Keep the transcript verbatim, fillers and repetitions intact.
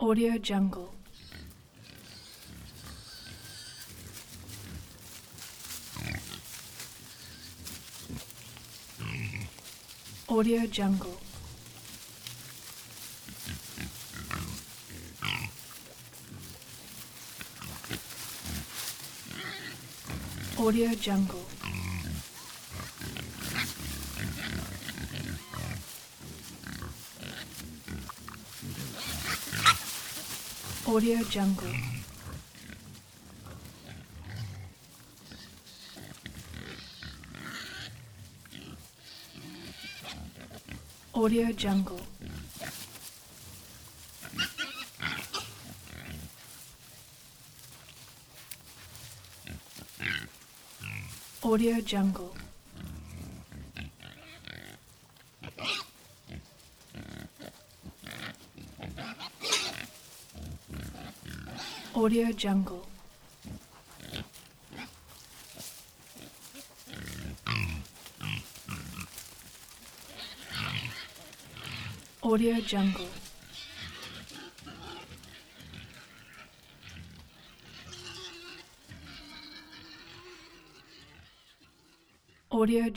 Audio Jungle. Audio Jungle. Audio Jungle. Audio Jungle. Audio Jungle. Audio Jungle. Audio Jungle. Audio Jungle. Audio